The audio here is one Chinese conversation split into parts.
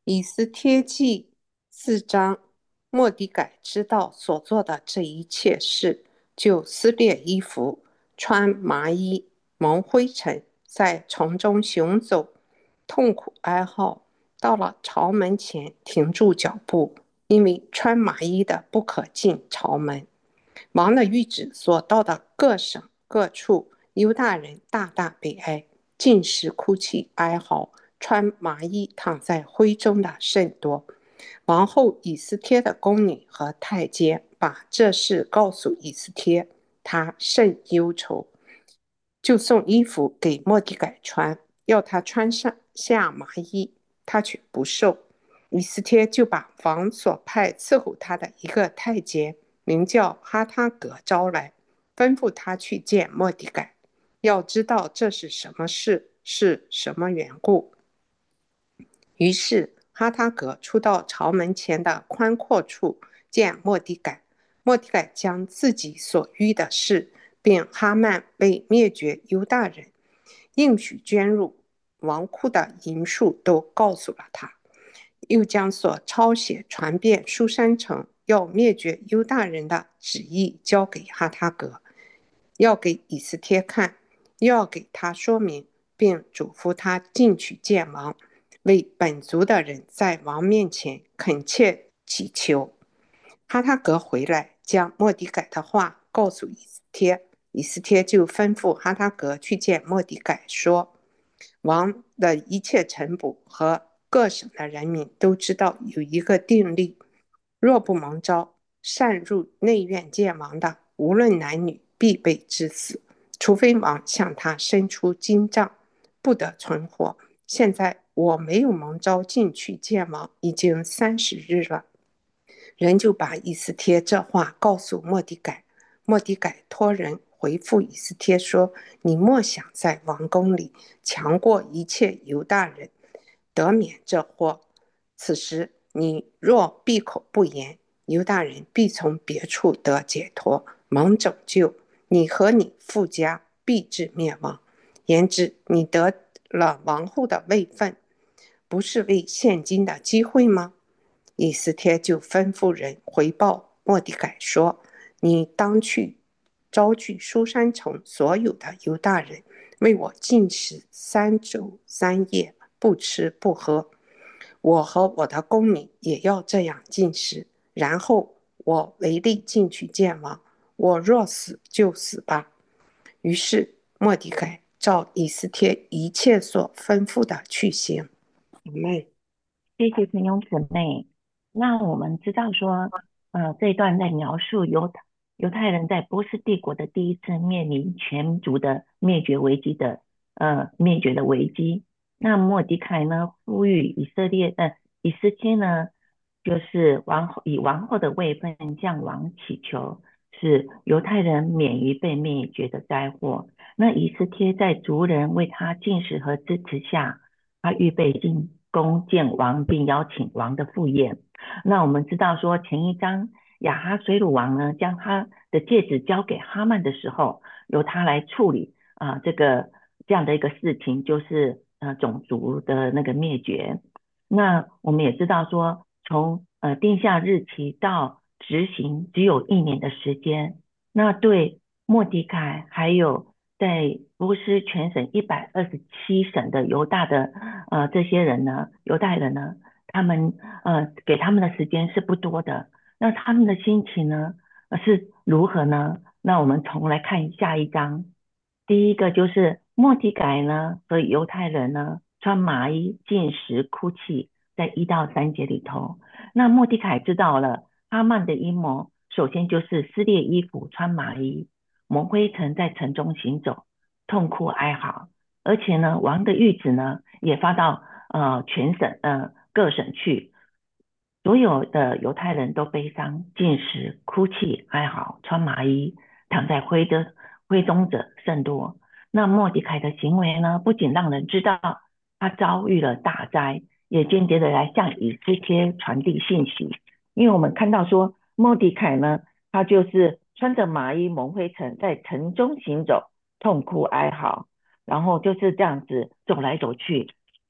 以斯帖记4章，末底改知道所做的这一切事，就撕裂衣服，穿麻衣，蒙灰尘，在城中行走，痛苦哀号。到了朝门前，停住脚步，因为穿麻衣的不可进朝门。王的谕旨所到的各省各处，犹大人大大悲哀，尽食哭泣哀嚎，穿麻衣躺在灰中的甚多。王后以斯帖的宫女和太监把这事告诉以斯帖，他甚忧愁，就送衣服给末底改穿，要他穿上下麻衣，他却不受。以斯帖就把王所派伺候他的一个太监，名叫哈他格招来，吩咐他去见末底改，要知道这是什么事，是什么缘故。于是哈他格出到朝门前的宽阔处见末底改。末底改将自己所遇的事，并哈曼被灭绝犹大人应许捐入王库的银数都告诉了他，又将所抄写传遍书珊城要灭绝犹大人的旨意交给哈他格，要给以斯帖看，又要给他说明，并嘱咐他进去见王，为本族的人在王面前恳切祈求。哈他格回来，将末底改的话告诉以斯帖，以斯帖就吩咐哈他格去见末底改，说：王的一切臣仆和各省的人民都知道有一个定例，若不蒙召，擅入内院见王的，无论男女，必被致死，除非王向他伸出金杖，不得存活。现在我没有蒙召进去见王，已经30日了。人就把以斯帖这话告诉末底改，末底改托人回复以斯帖说：你莫想在王宫里强过一切犹大人，得免这祸。此时你若闭口不言，犹大人必从别处得解脱，蒙拯救，你和你父家必至灭亡。言之，你得了王后的位分，不是为现今的机会吗？以斯帖就吩咐人回报末底改说：你当去招聚书珊城所有的犹大人，为我禁食3昼3夜，不吃不喝。我和我的宫女也要这样禁食，然后我唯力进去见王。我若死就死吧。于是末底改照以斯帖一切所吩咐的去行。阿们。 谢谢陈勇姊妹。那我们知道说，这一段在描述犹太人在波斯帝国的第一次面临全族的灭绝的危机。那末底改呢，呼吁以斯帖呢，就是以王后的位分向王祈求，使犹太人免于被灭绝的灾祸。那以斯帖在族人为他进食和支持下，他预备进宫见王，并邀请王的赴宴。那我们知道说，前一章亚哈水鲁王呢，将他的戒指交给哈曼的时候，由他来处理这样的一个事情，就是种族的那个灭绝。那我们也知道说，从定下日期到执行只有1年的时间。那对莫迪凯还有在波斯全省127省的这些人呢，犹太人呢，他们给他们的时间是不多的。那他们的心情呢是如何呢？那我们重来看下一章。第一个就是莫迪改呢和犹太人呢穿麻衣进食哭泣，在1到3节里头。那莫迪凯知道了哈曼的阴谋，首先就是撕裂衣服穿麻衣，蒙灰尘在城中行走，痛哭哀嚎。而且呢，王的谕旨呢也发到全省各省去，所有的犹太人都悲伤，进食、哭泣、哀嚎，穿麻衣，躺在灰中者甚多。那莫迪凯的行为呢，不仅让人知道他遭遇了大灾，也间接的来向以斯帖传递信息。因为我们看到说，莫迪凯呢，他就是穿着麻衣蒙灰尘，在城中行走，痛哭哀嚎，然后就是这样子走来走去。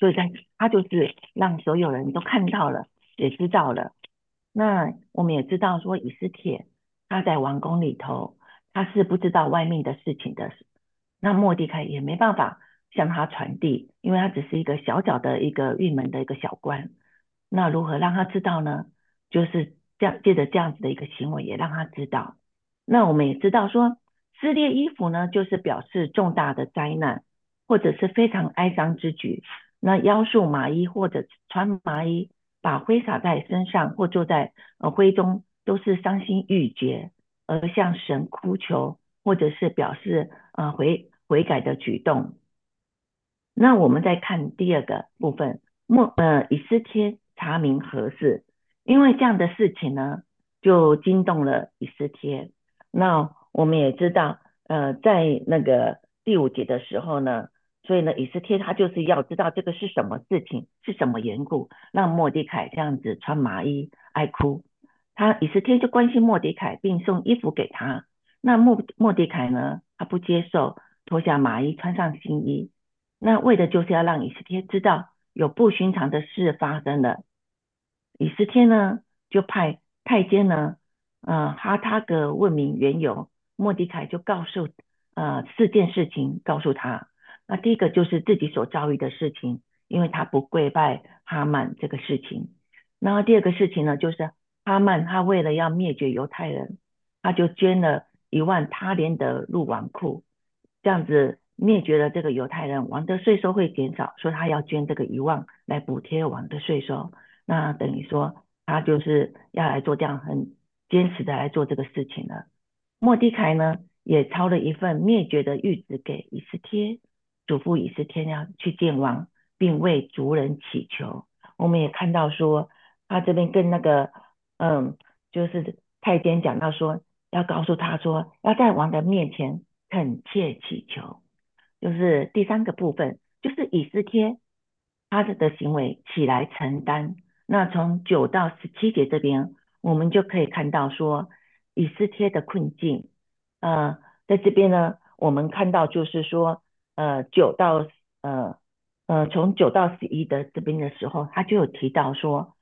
所以他就是让所有人都看到了，也知道了。那我们也知道说，以斯帖他在王宫里头，他是不知道外面的事情的，那末底改也没办法向他传递，因为他只是一个小小的一个狱门的一个小官。那如何让他知道呢？就是这样，借着这样子的一个行为，也让他知道。那我们也知道说，撕裂衣服呢，就是表示重大的灾难，或者是非常哀伤之举。那腰束麻衣或者穿麻衣，把灰撒在身上或坐在灰中，都是伤心欲绝，而向神哭求，或者是表示悔改的举动。那我们再看第二个部分，以斯帖查明何事？因为这样的事情呢，就惊动了以斯帖。那我们也知道，在那个第5节的时候呢，所以呢，以斯帖他就是要知道这个是什么事情，是什么缘故，让末底改这样子穿麻衣哀哭。以斯帖就关心末底改，并送衣服给他。那末底改呢，他不接受，脱下麻衣，穿上新衣。那为的就是要让以斯帖知道有不寻常的事发生了。以斯帖呢，就派太监呢，哈他格问明缘由，末底改就告诉4件事情告诉他。那第一个就是自己所遭遇的事情，因为他不跪拜哈曼这个事情。然后第二个事情呢，就是哈曼他为了要灭绝犹太人，他就捐了1万他连的入王库，这样子灭绝了这个犹太人，王的税收会减少，说他要捐这个1万来补贴王的税收。那等于说他就是要来做这样很坚持的来做这个事情了。末底改呢，也抄了一份灭绝的谕旨给以斯帖，嘱咐以斯帖要去见王，并为族人祈求。我们也看到说，他这边跟那个嗯，就是太监讲到说，要告诉他说，要在王的面前恳切祈求。就是第三个部分，就是以斯帖他的行为起来承担。那从9到17节这边，我们就可以看到说，以斯帖的困境。呃，在这边呢，我们看到就是说，九到从9到11的这边的时候，他就有提到说，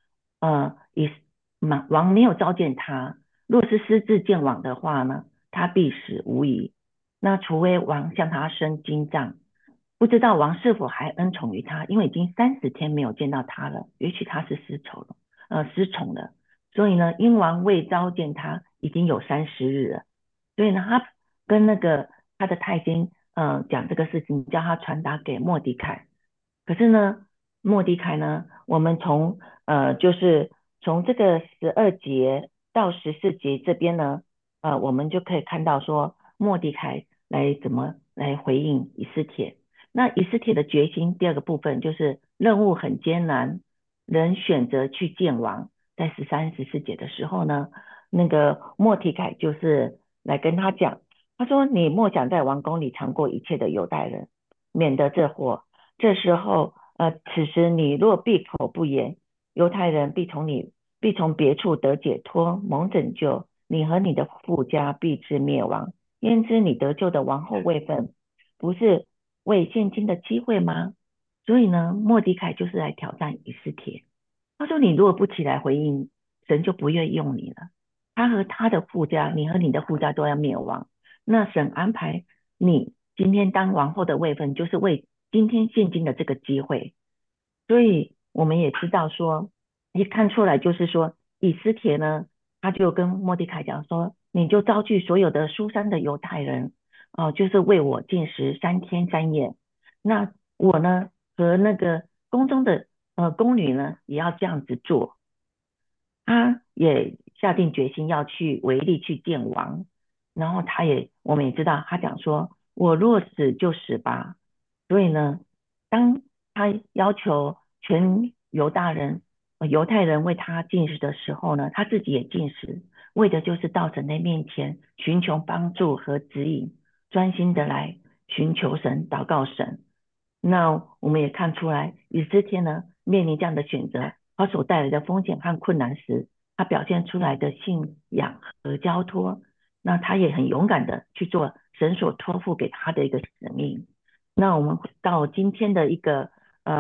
王没有召见他，若是私自见王的话呢，他必死无疑。那除非王向他升金杖，不知道王是否还恩宠于他，因为已经30天没有见到他了，也许他是失宠了。所以呢，因王未召见他，已经有30日了。所以呢，他跟那个他的太监讲这个事情，叫他传达给莫迪凯。可是呢，莫迪凯呢，我们就是从这个12节到14节这边呢，我们就可以看到说莫迪凯来怎么来回应以斯帖。那以斯帖的决心，第二个部分就是任务很艰难，仍选择去见王。在13、14节的时候呢，那个莫提凯就是来跟他讲，他说：“你莫想在王宫里尝过一切的犹太人，免得这祸。这时候，此时你若闭口不言，犹太人必从别处得解脱，蒙拯救，你和你的父家必至灭亡。焉知你得救的王后位分，不是为现今的机会吗？”所以呢，莫迪凯就是来挑战以斯帖。他说：“你如果不起来回应，神就不愿意用你了。他和他的父家，你和你的父家都要灭亡。那神安排你今天当王后的位分，就是为今天现今的这个机会。所以我们也知道说，一看出来就是说，以斯帖呢，他就跟莫迪凯讲说，你就召集所有的书珊的犹太人，就是为我禁食3天3夜。那我呢和那个宫中的宫女呢，也要这样子做。他也下定决心要去违例去见王，然后我们也知道，他讲说，我若死就死吧。所以呢，当他要求全犹太人为他进食的时候呢，他自己也进食，为的就是到神的面前寻求帮助和指引，专心的来寻求神、祷告神。那我们也看出来，以斯帖呢面临这样的选择，他所带来的风险和困难时，他表现出来的信仰和交托，那他也很勇敢的去做神所托付给他的一个使命。那我们到今天的一个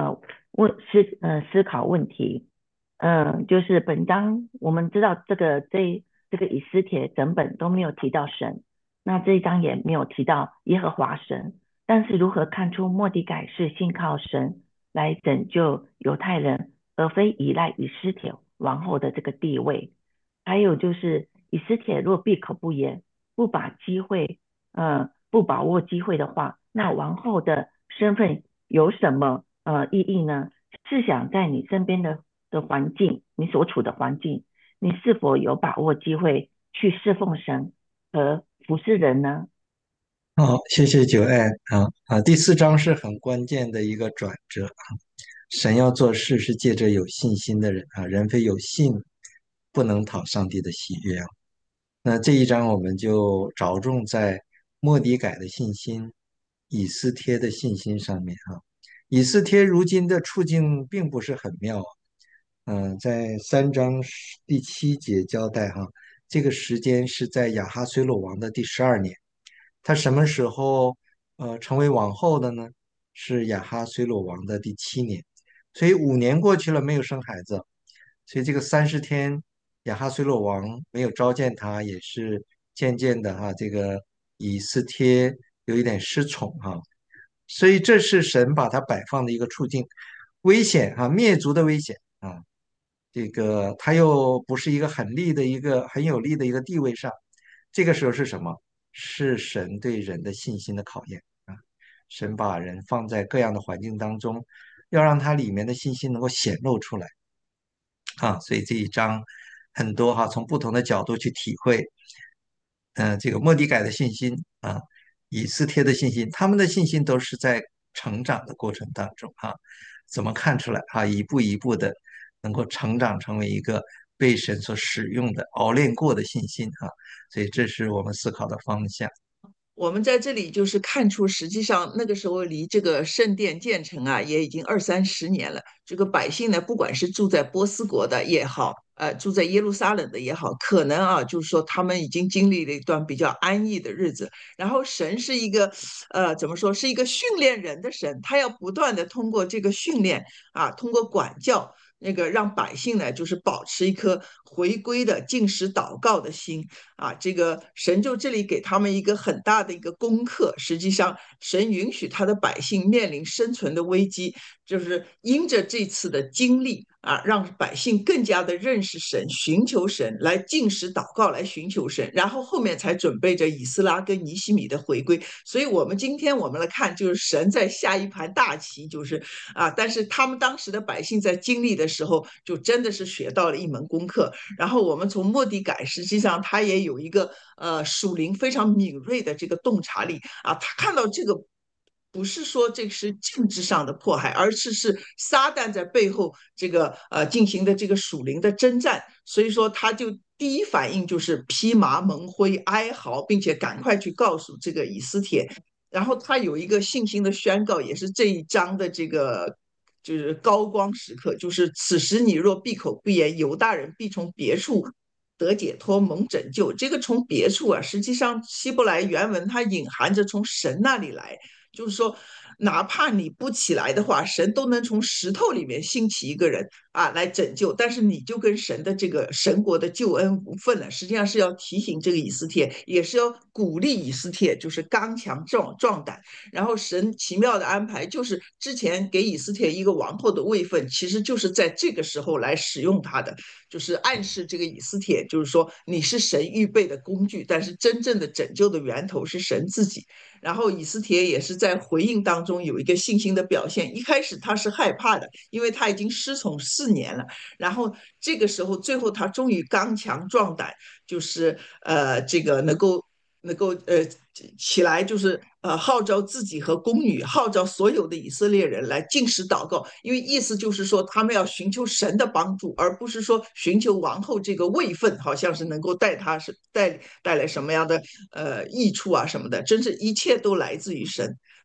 思考问题。就是本章我们知道这个以斯帖整本都没有提到神，那这一章也没有提到耶和华神，但是如何看出末底改是信靠神来拯救犹太人，而非依赖以斯帖王后的这个地位？还有就是以斯帖若闭口不言，不把机会，不把握机会的话，那王后的身份有什么意义呢？试想在你身边的环境，你所处的环境，你是否有把握机会去侍奉神和服侍人呢？ 好，谢谢九爱第四章是很关键的一个转折啊。神要做事是借着有信心的人啊，人非有信不能讨上帝的喜悦啊。那这一章我们就着重在末底改的信心、以斯帖的信心上面啊。以斯帖如今的处境并不是很妙啊。在3章第7节交代哈，这个时间是在亚哈随鲁王的第12年。他什么时候成为王后的呢？是亚哈随鲁王的第7年，所以5年过去了没有生孩子，所以这个30天亚哈随鲁王没有召见他，也是渐渐的哈，这个以斯帖有一点失宠哈，所以这是神把他摆放的一个处境，危险啊，灭族的危险啊。这个他又不是一个很有利的一个地位上，这个时候是什么？是神对人的信心的考验啊！神把人放在各样的环境当中，要让他里面的信心能够显露出来啊！所以这一章很多哈，从不同的角度去体会，这个末底改的信心啊，以斯帖的信心，他们的信心都是在成长的过程当中啊，怎么看出来啊？一步一步的能够成长成为一个被神所使用的熬练过的信心啊，所以这是我们思考的方向。 我们在这里就是看出，实际上那个时候离这个圣殿建成啊，也已经20-30年了。这个百姓呢，不管是住在波斯国的也好，住在耶路撒冷的也好，可能啊，就是说他们已经经历了一段比较安逸的日子。然后神是一个，怎么说，是一个训练人的神，他要不断的通过这个训练啊，通过管教。那个让百姓呢，就是保持一颗回归的进食祷告的心，啊，这个神就这里给他们一个很大的一个功课。实际上，神允许他的百姓面临生存的危机，就是因着这次的经历啊，让百姓更加的认识神，寻求神，来进食祷告，来寻求神，然后后面才准备着以斯拉跟尼西米的回归。所以，我们今天我们来看，就是神在下一盘大棋，就是啊，但是他们当时的百姓在经历的时候，就真的是学到了一门功课。然后我们从末底改，实际上他也有一个属灵非常敏锐的这个洞察力啊，他看到这个。不是说这是政治上的迫害，而是撒旦在背后这个进行的这个属灵的征战，所以说他就第一反应就是披麻蒙灰哀嚎，并且赶快去告诉这个以斯帖，然后他有一个信心的宣告，也是这一章的这个就是高光时刻，就是此时你若闭口不言，犹大人必从别处得解脱蒙拯救。这个从别处啊，实际上希伯来原文它隐含着从神那里来，就是说。哪怕你不起来的话，神都能从石头里面兴起一个人啊来拯救，但是你就跟神的这个神国的救恩无份了。实际上是要提醒这个以斯帖，也是要鼓励以斯帖，就是刚强壮胆。然后神奇妙的安排，就是之前给以斯帖一个王后的位分，其实就是在这个时候来使用他的，就是暗示这个以斯帖，就是说你是神预备的工具，但是真正的拯救的源头是神自己。然后以斯帖也是在回应当中有一个信心的表现。一开始他是害怕的，因为他已经失宠4年了。然后这个时候，最后他终于刚强壮胆，就是这个能够起来，就是号召自己和宫女，号召所有的以色列人来进食祷告，因为意思就是说他们要寻求神的帮助，而不是说寻求王后这个位分，好像是能够带来什么样的益处啊什么的，真是一切都来自于神。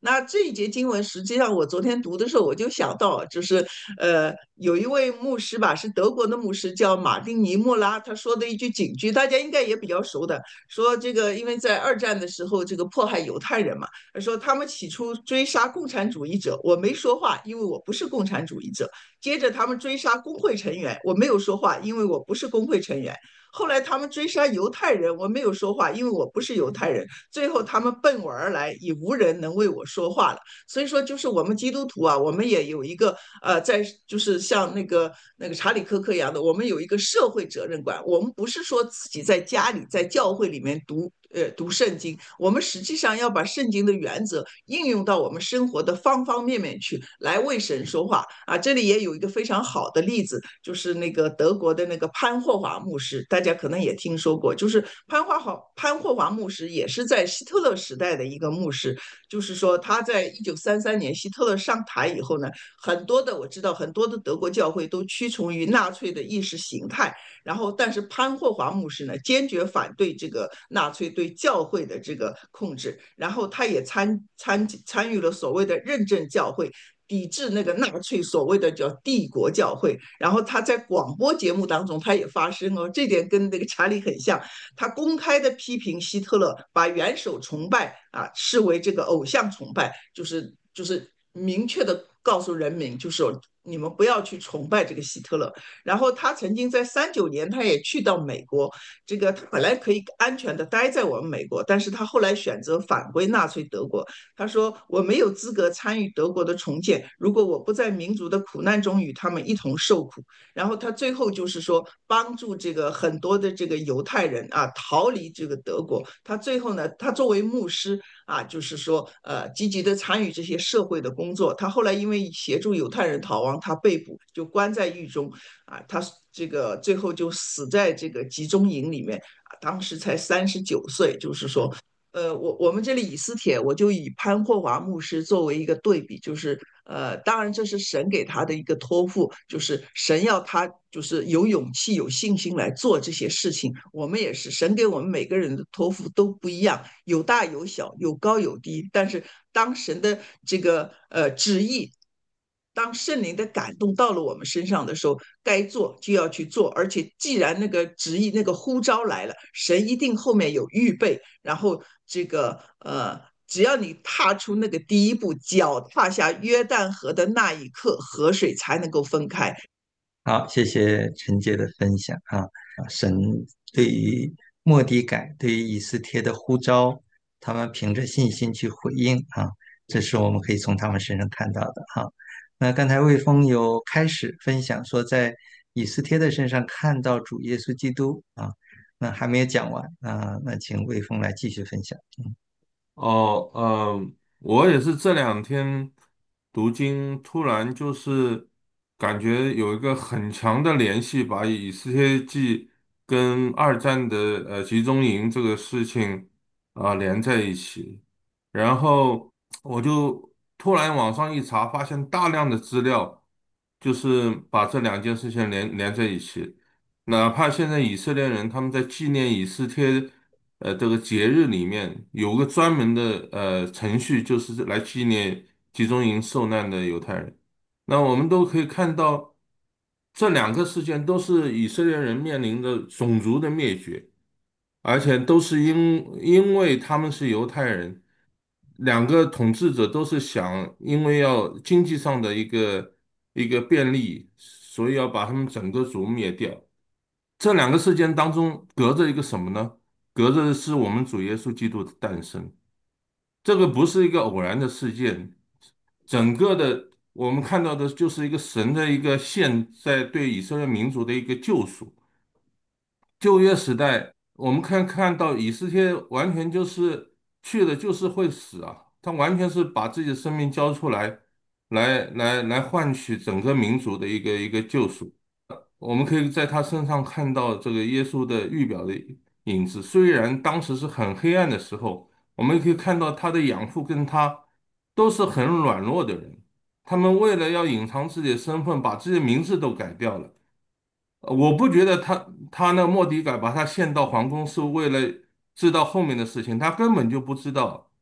那这一节经文，实际上我昨天读的时候，我就想到，就是有一位牧师吧，是德国的牧师，叫马丁尼莫拉，他说的一句警句，大家应该也比较熟的，说这个因为在二战的时候，这个迫害犹太人嘛，他说他们起初追杀共产主义者，我没说话，因为我不是共产主义者；接着他们追杀工会成员，我没有说话，因为我不是工会成员。后来他们追杀犹太人，我没有说话，因为我不是犹太人。最后他们奔我而来，已无人能为我说话了。所以说，就是我们基督徒啊，我们也有一个在就是像那个查理科克一样的，我们有一个社会责任感。我们不是说自己在家里在教会里面读圣经，我们实际上要把圣经的原则应用到我们生活的方方面面去，来为神说话啊。这里也有一个非常好的例子，就是那个德国的那个潘霍华牧师，大家可能也听说过，就是潘霍华牧师也是在希特勒时代的一个牧师，就是说他在1933年希特勒上台以后呢，我知道很多的德国教会都屈从于纳粹的意识形态，然后但是潘霍华牧师呢坚决反对这个纳粹对教会的这个控制，然后他也参与了所谓的认证教会。抵制那个纳粹所谓的叫帝国教会，然后他在广播节目当中他也发声哦，这点跟那个查理很像，他公开的批评希特勒，把元首崇拜啊视为这个偶像崇拜，就是明确的告诉人民，就是你们不要去崇拜这个希特勒。然后他曾经在39年，他也去到美国，这个他本来可以安全的待在我们美国，但是他后来选择返回纳粹德国。他说：“我没有资格参与德国的重建，如果我不在民族的苦难中与他们一同受苦。”然后他最后就是说，帮助这个很多的这个犹太人啊逃离这个德国。他最后呢，他作为牧师啊，就是说积极的参与这些社会的工作。他后来因为协助犹太人逃亡，他被捕，就关在狱中啊。他这个最后就死在这个集中营里面啊，当时才39岁。就是说，我们这里以斯帖，我就以潘霍华牧师作为一个对比，就是当然这是神给他的一个托付，就是神要他就是有勇气、有信心来做这些事情。我们也是，神给我们每个人的托付都不一样，有大有小，有高有低。但是当神的这个旨意，当圣灵的感动到了我们身上的时候，该做就要去做。而且既然那个旨意、那个呼召来了，神一定后面有预备。然后这个只要你踏出那个第一步，脚踏下约旦河的那一刻，河水才能够分开。 好，谢谢陈杰的分享神对于末底改、对于以斯帖的呼召，他们凭着信心去回应这是我们可以从他们身上看到的那刚才魏峰有开始分享说，在以斯帖的身上看到主耶稣基督那还没有讲完那请魏峰来继续分享。 哦，我也是这两天读经，突然就是感觉有一个很强的联系，把以斯帖记跟二战的集中营这个事情连在一起，然后我就突然网上一查，发现大量的资料，就是把这两件事情连在一起。哪怕现在以色列人他们在纪念以斯帖这个节日里面有个专门的程序，就是来纪念集中营受难的犹太人。那我们都可以看到，这两个事件都是以色列人面临的种族的灭绝，而且都是因为他们是犹太人，两个统治者都是想因为要经济上的一个便利，所以要把他们整个族灭掉。这两个事件当中隔着一个什么呢？隔着的是我们主耶稣基督的诞生。这个不是一个偶然的事件，整个的我们看到的就是一个神的一个现在对以色列民族的一个救赎。旧约时代，我们看到以斯帖完全就是去了就是会死啊，他完全是把自己的生命交出来，来换取整个民族的一个救赎。我们可以在他身上看到这个耶稣的预表的影子。虽然当时是很黑暗的时候，我们可以看到他的养父跟他都是很软弱的人，他们为了要隐藏自己的身份，把自己的名字都改掉了。我不觉得他那莫迪改把他献到皇宫是为了知道后面的事情，他根本就不知道。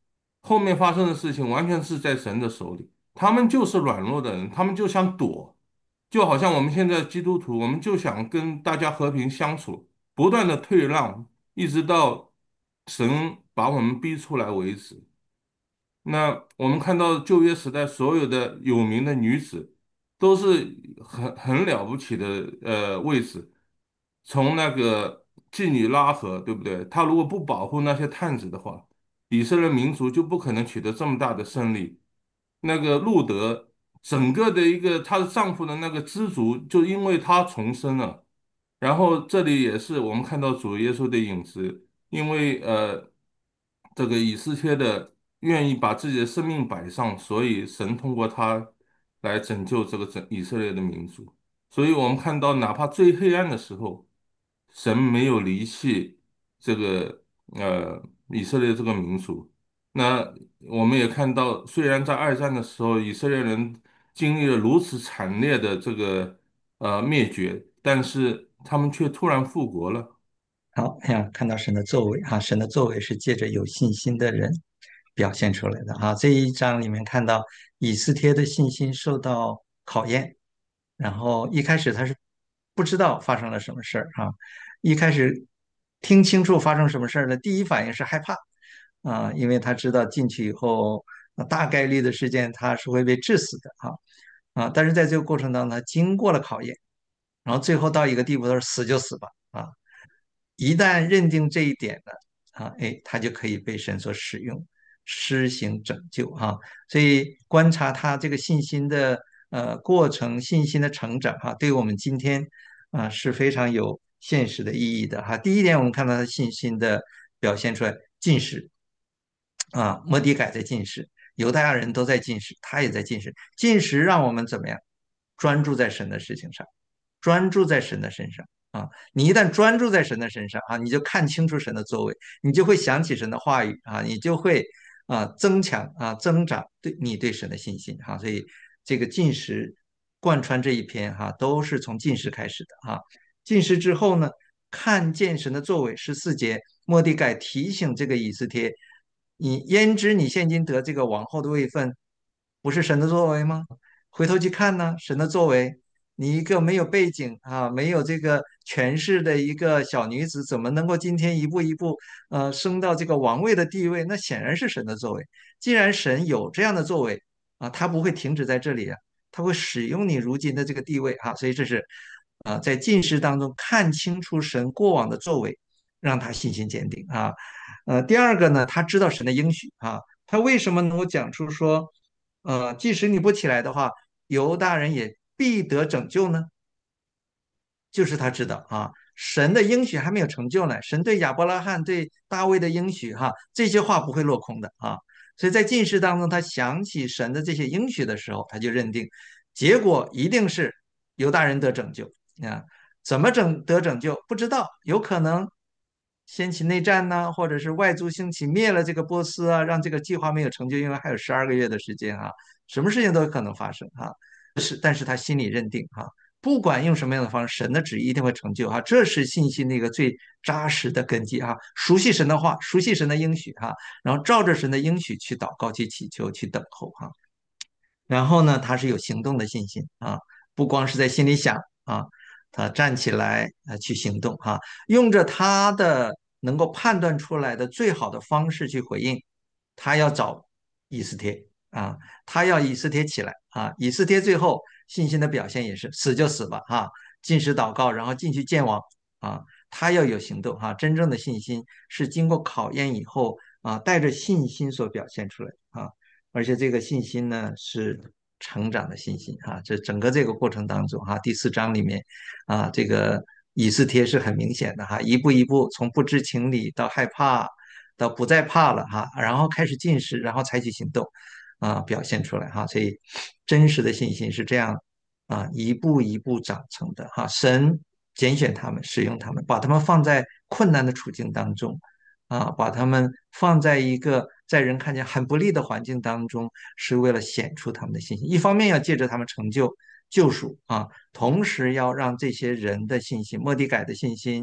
后面发生的事情完全是在神的手里。他们就是软弱的人，他们就想躲，就好像我们现在基督徒，我们就想跟大家和平相处，不断的退让，一直到神把我们逼出来为止。那我们看到旧约时代所有的有名的女子，都是很了不起的位置。从那个妓女拉合，对不对？她如果不保护那些探子的话，以色列民族就不可能取得这么大的胜利。那个路德整个的一个她的丈夫的那个知足，就因为她重生了。然后这里也是我们看到主耶稣的影子，因为这个以斯帖的愿意把自己的生命摆上，所以神通过他来拯救这个整以色列的民族。所以我们看到，哪怕最黑暗的时候，神没有离弃这个以色列这个民族。那我们也看到，虽然在二战的时候，以色列人经历了如此惨烈的这个灭绝，但是他们却突然复活了。 好，看到神的作为啊，神的作为是借着有信心的人表现出来的啊。这一章里面看到以斯帖的信心受到考验，然后一开始他是不知道发生了什么事儿啊，一开始听清楚发生什么事儿的第一反应是害怕啊，因为他知道进去以后大概率的事件他是会被致死的但是在这个过程当中，他经过了考验，然后最后到一个地步，他说死就死吧啊。一旦认定这一点了他就可以被神所使用，施行拯救所以观察他这个信心的过程，信心的成长对于我们今天是非常有现实的意义的第一点，我们看到他信心的表现出来，进食摩迪改在进食，犹太人都在进食，他也在进食。进食让我们怎么样？专注在神的事情上，专注在神的身上你一旦专注在神的身上你就看清楚神的作为，你就会想起神的话语你就会增强增长对神的信心所以这个进食贯穿这一篇都是从进食开始的进食之后呢，看见神的作为，14节，末底改提醒这个以斯帖，你焉知你现今得这个王后的位分，不是神的作为吗？回头去看呢，神的作为，你一个没有背景没有这个权势的一个小女子，怎么能够今天一步一步升到这个王位的地位？那显然是神的作为。既然神有这样的作为他不会停止在这里他会使用你如今的这个地位所以这是在进士当中看清楚神过往的作为，让他信心坚定第二个呢，他知道神的应许他为什么能够讲出说，即使你不起来的话，犹大人也必得拯救呢？就是他知道神的应许还没有成就呢，神对亚伯拉罕、对大卫的应许这些话不会落空的所以在进士当中，他想起神的这些应许的时候，他就认定结果一定是犹大人得拯救啊。怎么得拯救？不知道，有可能掀起内战呢，或者是外族兴起灭了这个波斯让这个计划没有成就，因为还有12个月的时间什么事情都有可能发生但是他心里认定不管用什么样的方式，神的旨意一定会成就这是信心的一个最扎实的根基熟悉神的话，熟悉神的应许然后照着神的应许去祷告、去祈求、去等候然后呢，他是有行动的信心不光是在心里想他站起来去行动用着他的能够判断出来的最好的方式去回应，他要找以斯帖他要以斯帖起来以斯帖最后信心的表现也是死就死吧进食祷告，然后进去见王啊，他要有行动真正的信心是经过考验以后带着信心所表现出来而且这个信心呢是成长的信心这整个这个过程当中第4章里面这个以斯帖是很明显的一步一步从不知情理到害怕，到不再怕了然后开始进食，然后采取行动表现出来所以真实的信心是这样一步一步长成的神拣选他们，使用他们，把他们放在困难的处境当中把他们放在一个在人看见很不利的环境当中，是为了显出他们的信心。一方面要借着他们成就救赎同时要让这些人的信心，末底改的信心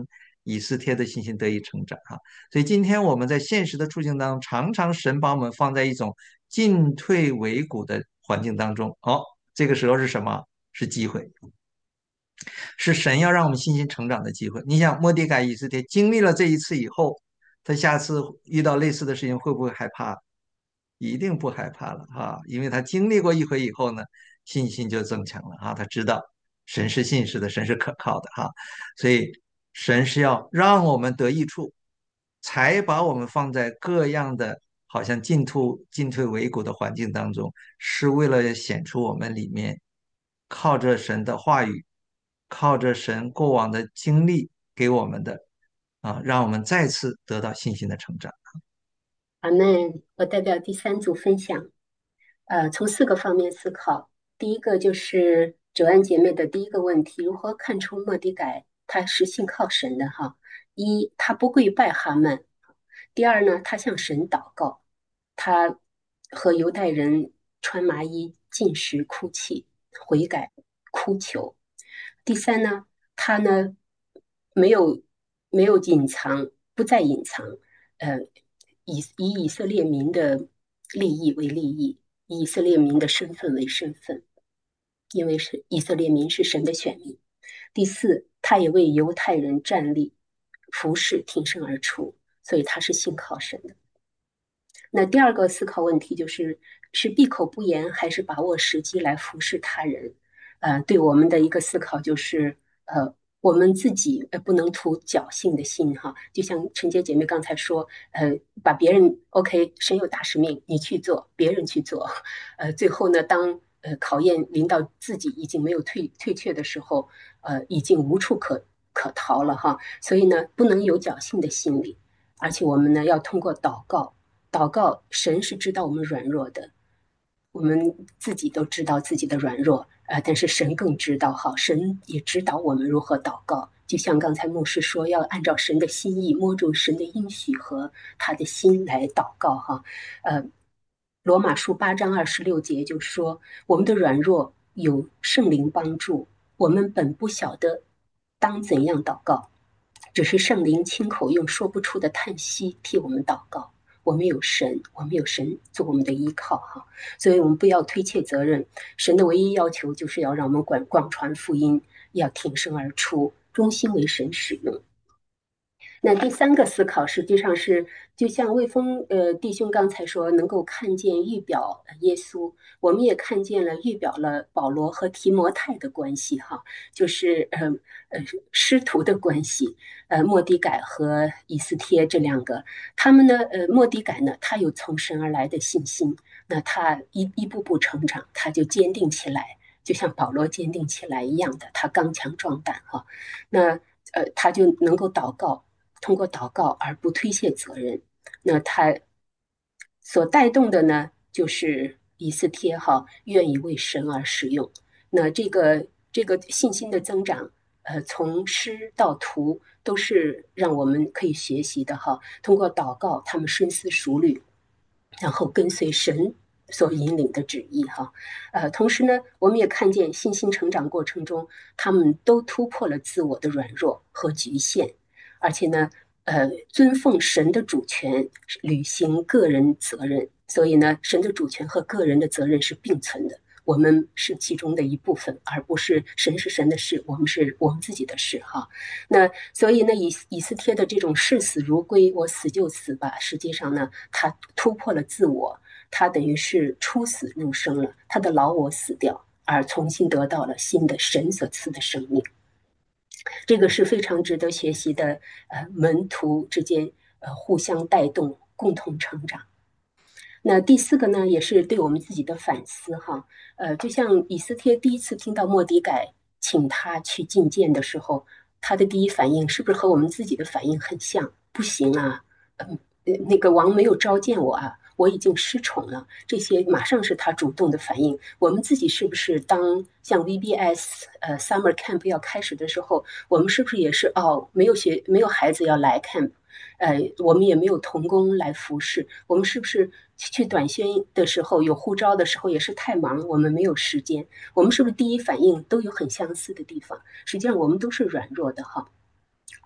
以斯帖的信心得以成长哈。所以今天我们在现实的处境当中，常常神把我们放在一种进退维谷的环境当中，这个时候是什么？是机会，是神要让我们信心成长的机会。你想，末底改、以斯帖经历了这一次以后，他下次遇到类似的事情会不会害怕？一定不害怕了因为他经历过一回以后呢，信心就增强了他知道神是信实的，神是可靠的所以神是要让我们得益处，才把我们放在各样的好像进退维谷的环境当中，是为了显出我们里面靠着神的话语，靠着神过往的经历给我们的让我们再次得到信心的成长。 阿门。我代表第三组分享，从4个方面思考。第一个就是九安姐妹的第一个问题：如何看出末底改他是信靠神的？一，他不跪拜哈曼；第二呢，他向神祷告，他和犹太人穿麻衣、进食、哭泣、悔改、哭求；第三呢，他呢没有隐藏，不再隐藏，呃，以色列民的利益为利益，以以色列民的身份为身份，因为是以色列民是神的选民。第四，他也为犹太人站立，服侍挺身而出，所以他是信靠神的。那第二个思考问题是闭口不言，还是把握时机来服侍他人？对我们的一个思考就是我们自己不能图侥幸的心就像陈洁姐妹刚才说，把别人 OK， 神有大使命，你去做，别人去做，最后呢，当考验临到自己已经没有退却的时候，已经无处可逃了所以呢，不能有侥幸的心理，而且我们呢要通过祷告，神是知道我们软弱的，我们自己都知道自己的软弱，但是神更知道神也指导我们如何祷告。就像刚才牧师说，要按照神的心意，摸住神的应许和他的心来祷告罗马书8章26节就说，我们的软弱有圣灵帮助，我们本不晓得当怎样祷告，只是圣灵亲口用说不出的叹息替我们祷告。我们有神做我们的依靠所以我们不要推卸责任。神的唯一要求就是要让我们广传福音，要挺身而出，忠心为神使用。那第三个思考实际上是，就像魏峰弟兄刚才说，能够看见预表耶稣，我们也看见了预表了保罗和提摩太的关系就是师徒的关系，末底改和以斯帖这两个，他们呢末底改呢，他有从神而来的信心，那他一步步成长，他就坚定起来，就像保罗坚定起来一样的，他刚强壮胆那他就能够祷告。通过祷告而不推卸责任，那他所带动的呢，就是以斯帖愿意为神而使用。那这个信心的增长，从师到徒都是让我们可以学习的通过祷告，他们深思熟虑，然后跟随神所引领的旨意同时呢，我们也看见信心成长过程中，他们都突破了自我的软弱和局限。而且呢，尊奉神的主权，履行个人责任。所以呢，神的主权和个人的责任是并存的。我们是其中的一部分，而不是神是神的事，我们是我们自己的事那所以呢，以斯帖的这种视死如归，我死就死吧，实际上呢，他突破了自我，他等于是出死入生了，他的老我死掉，而重新得到了新的神所赐的生命。这个是非常值得学习的，门徒之间互相带动，共同成长。那第四个呢，也是对我们自己的反思就像以斯帖第一次听到末底改请他去觐见的时候，他的第一反应是不是和我们自己的反应很像？不行啊，那个王没有召见我我已经失宠了，这些马上是他主动的反应。我们自己是不是当像 VBS Summer Camp 要开始的时候，我们是不是也是没有孩子要来 camp，我们也没有童工来服侍，我们是不是去短宣的时候有呼召的时候也是太忙，我们没有时间？我们是不是第一反应都有很相似的地方？实际上我们都是软弱的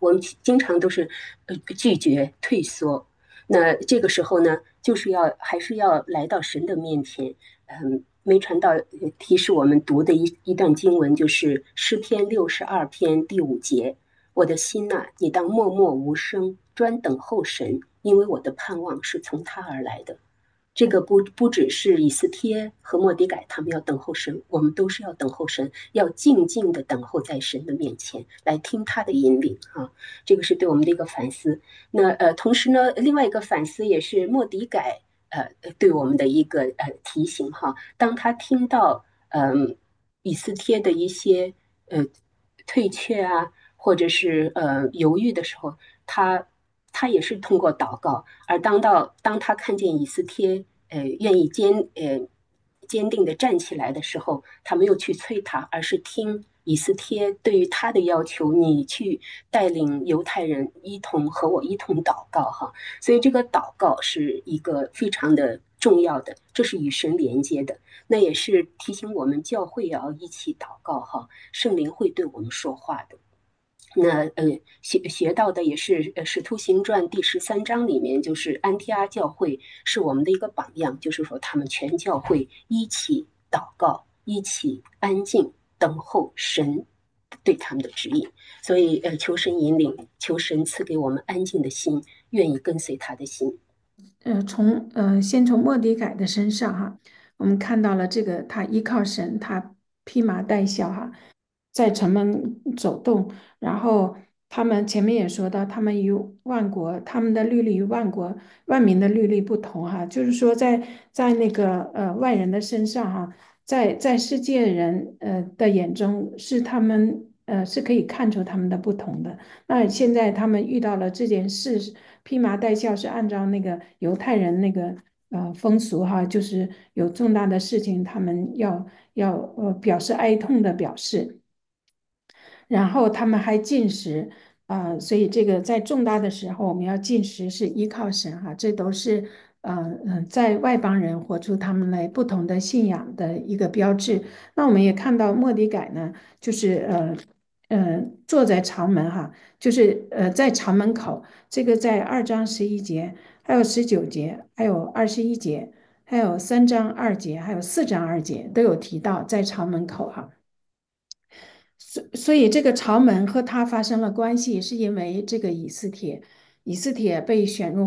我们经常都是拒绝退缩。那这个时候呢，就是还是要来到神的面前。没传道提示我们读的一段经文，就是诗篇62篇第5节：我的心呐、你当默默无声，专等候神，因为我的盼望是从他而来的。这个不只是以斯帖和末底改他们要等候神，我们都是要等候神，要静静的等候在神的面前，来听他的引领啊。这个是对我们的一个反思。那同时呢，另外一个反思也是末底改对我们的一个提醒哈。当他听到以斯帖的一些呃退却啊，或者是犹豫的时候，他也是通过祷告。而当他看见以斯帖愿意坚定的站起来的时候，他没有去催他，而是听以斯帖对于他的要求，你去带领犹太人和我一同祷告哈。所以这个祷告是一个非常的重要的，这是与神连接的，那也是提醒我们教会也要一起祷告哈，圣灵会对我们说话的。那学到的也是《使徒行传》第13章里面，就是安提阿教会是我们的一个榜样，就是说他们全教会一起祷告，一起安静等候神对他们的指引。所以求神引领，求神赐给我们安静的心，愿意跟随他的心。 先从莫迪改的身上哈，我们看到了这个他依靠神，他披麻戴孝哈，在城门走动。然后他们前面也说到，他们与万国，他们的律例与万民的律例不同哈，就是说在那个外人的身上哈，在世界人的眼中是他们是可以看出他们的不同的。那现在他们遇到了这件事，披麻戴孝是按照那个犹太人那个风俗哈，就是有重大的事情，他们要表示哀痛的表示。然后他们还进食所以这个在重大的时候我们要进食是依靠神哈，这都是在外邦人活出他们来不同的信仰的一个标志。那我们也看到末底改呢，就是坐在朝门哈，就是在朝门口，这个在2章11节，还有19节，还有21节，还有3章2节，还有4章2节都有提到在朝门口哈。所以这个朝门和他发生了关系，是因为这个以斯帖被选入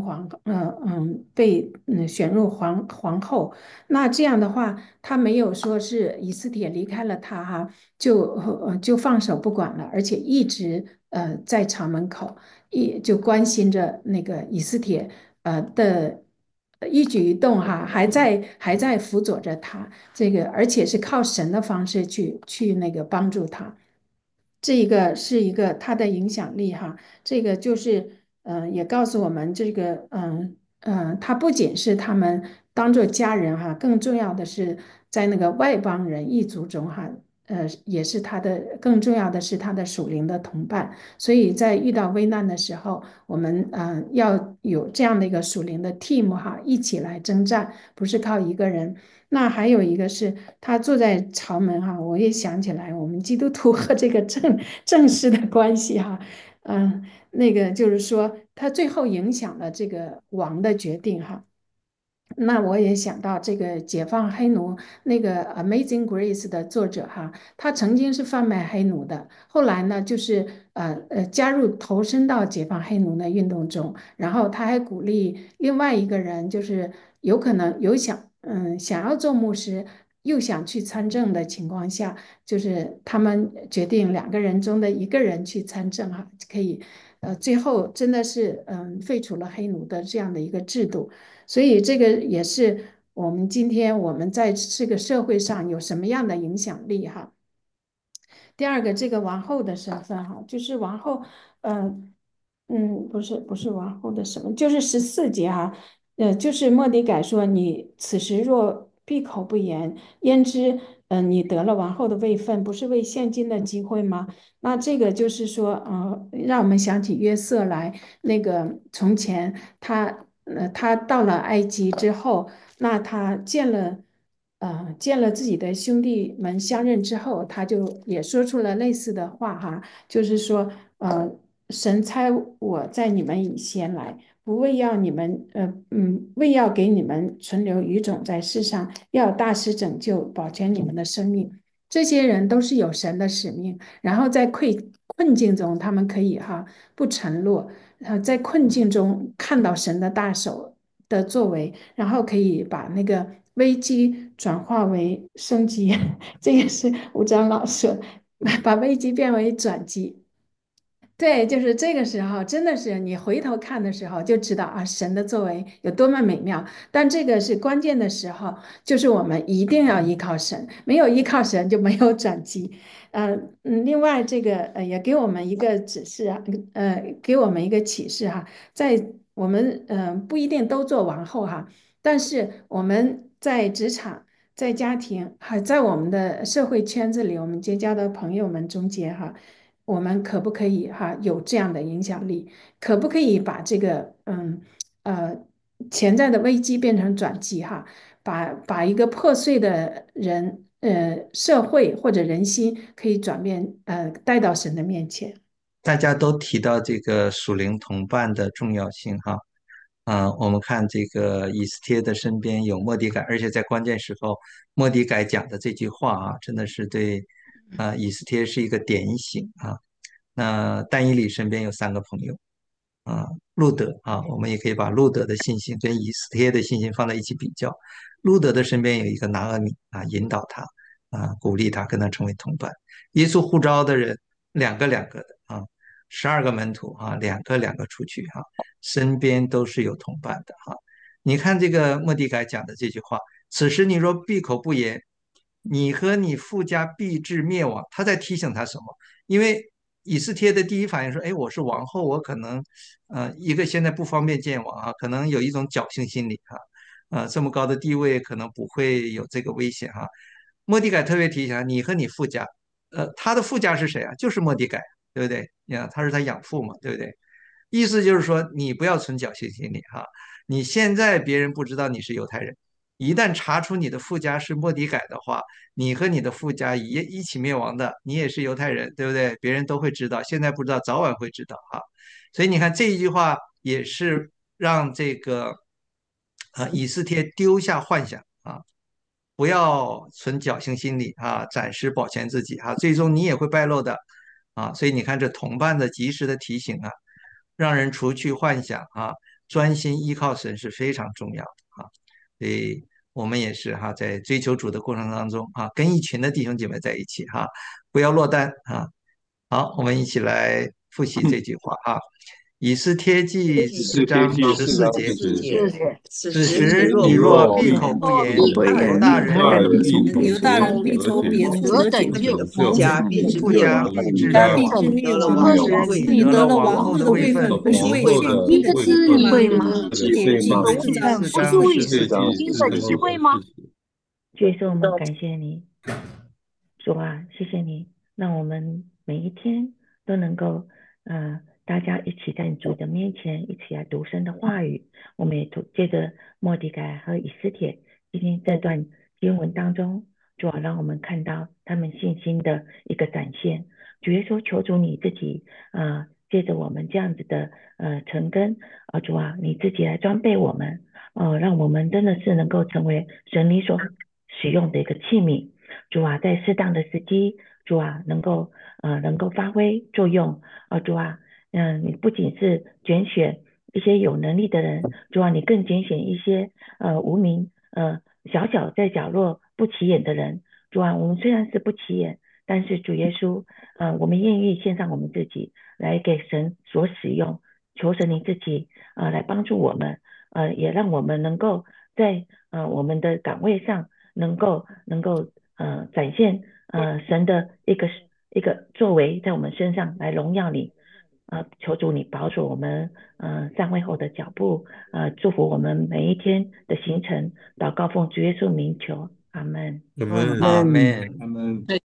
选入皇后。那这样的话，他没有说是以斯帖离开了他哈，就放手不管了，而且一直在朝门口就关心着那个以斯帖的一举一动哈，还在辅佐着他这个，而且是靠神的方式去那个帮助他。这一个是一个他的影响力哈，这个就是也告诉我们这个他不仅是他们当做家人哈，更重要的是在那个外邦人异族中哈，也是更重要的是他的属灵的同伴。所以在遇到危难的时候，我们要有这样的一个属灵的 team 哈，一起来征战，不是靠一个人。那还有一个是他坐在朝门哈，我也想起来我们基督徒和这个正式的关系哈，那个就是说他最后影响了这个王的决定哈。那我也想到这个解放黑奴那个《Amazing Grace》的作者哈，他曾经是贩卖黑奴的，后来呢就是投身到解放黑奴的运动中，然后他还鼓励另外一个人，就是有可能想要做牧师，又想去参政的情况下，就是他们决定两个人中的一个人去参政哈，可以最后真的是废除了黑奴的这样的一个制度。所以这个也是我们今天我们在这个社会上有什么样的影响力哈。第二个，这个王后的身份哈，就是王后，不是王后的什么，就是14节哈，就是莫迪改说你此时若闭口不言，焉知你得了王后的位分，不是为现今的机会吗？那这个就是说，让我们想起约瑟来，那个从前他到了埃及之后，那他见了自己的兄弟们相认之后，他就也说出了类似的话哈，就是说神差我在你们以先来，不为要你们为要给你们存留余种在世上，要大施拯救，保全你们的生命。这些人都是有神的使命，然后在困境中，他们可以不沉落，在困境中看到神的大手的作为，然后可以把那个危机转化为升级。这也是吴长老说，把危机变为转机。对，就是这个时候，真的是你回头看的时候就知道神的作为有多么美妙。但这个是关键的时候，就是我们一定要依靠神，没有依靠神就没有转机。另外这个也给我们一个指示给我们一个启示在我们不一定都做王后但是我们在职场、在家庭，还在我们的社会圈子里，我们结交的朋友们中间我们可不可以有这样的影响力？可不可以把这个呃潜在的危机变成转机把一个破碎的社会或者人心可以转变带到神的面前。 大家都提到这个属灵同伴的重要性我们看这个以斯帖的身边有末底改，而且在关键时候，末底改讲的这句话真的是对以斯帖是一个点醒那但以理身边有3个朋友啊，路德我们也可以把路德的信心跟以斯帖的信心放在一起比较。路德的身边有一个拿俄米引导他鼓励他，跟他成为同伴。耶稣呼召的人两个两个的12个门徒两个两个出去身边都是有同伴的你看这个莫迪改讲的这句话，此时你若闭口不言，你和你父家必至灭亡。他在提醒他什么？因为以斯帖的第一反应说：“哎，我是王后，我可能一个现在不方便见王可能有一种侥幸心理这么高的地位可能不会有这个危险莫迪改特别提醒你和你父家，他的父家是谁就是莫迪改，对不对？你看他是他养父嘛，对不对？意思就是说，你不要存侥幸心理你现在别人不知道你是犹太人，一旦查出你的父家是莫迪改的话，你和你的父家一起灭亡的，你也是犹太人，对不对？别人都会知道，现在不知道，早晚会知道所以你看这一句话也是让这个以斯帖丢下幻想不要存侥幸心理暂时保全自己最终你也会败露的所以你看这同伴的及时的提醒让人除去幻想专心依靠神是非常重要的所以我们也是在追求主的过程当中跟一群的弟兄姐妹在一起不要落单好，我们一起来复习这句话以斯帖记四章14节，此时你若闭口不言，犹大人必从别处得拯救， 富家必至灭亡。此时你得了王后的位分，不是为血， 一个字一会吗？ 4章14节。 主耶稣，我们感谢你，主谢谢你，让我们每一天都能够大家一起在主的面前一起来读神的话语。我们也借着末底改和以斯帖今天这段经文当中，主让我们看到他们信心的一个展现。主耶稣，求主你自己借着我们这样子的成根主你自己来装备我们让我们真的是能够成为神你所使用的一个器皿。主在适当的时机，主能够发挥作用主你不仅是拣选一些有能力的人，主你更拣选一些无名小小在角落不起眼的人。主我们虽然是不起眼，但是主耶稣我们愿意献上我们自己来给神所使用，求神你自己来帮助我们也让我们能够在我们的岗位上能够展现神的一个作为在我们身上来荣耀你求主你保守我们散会后的脚步祝福我们每一天的行程，祷告奉主耶稣名求，阿们。 我们阿门。 我们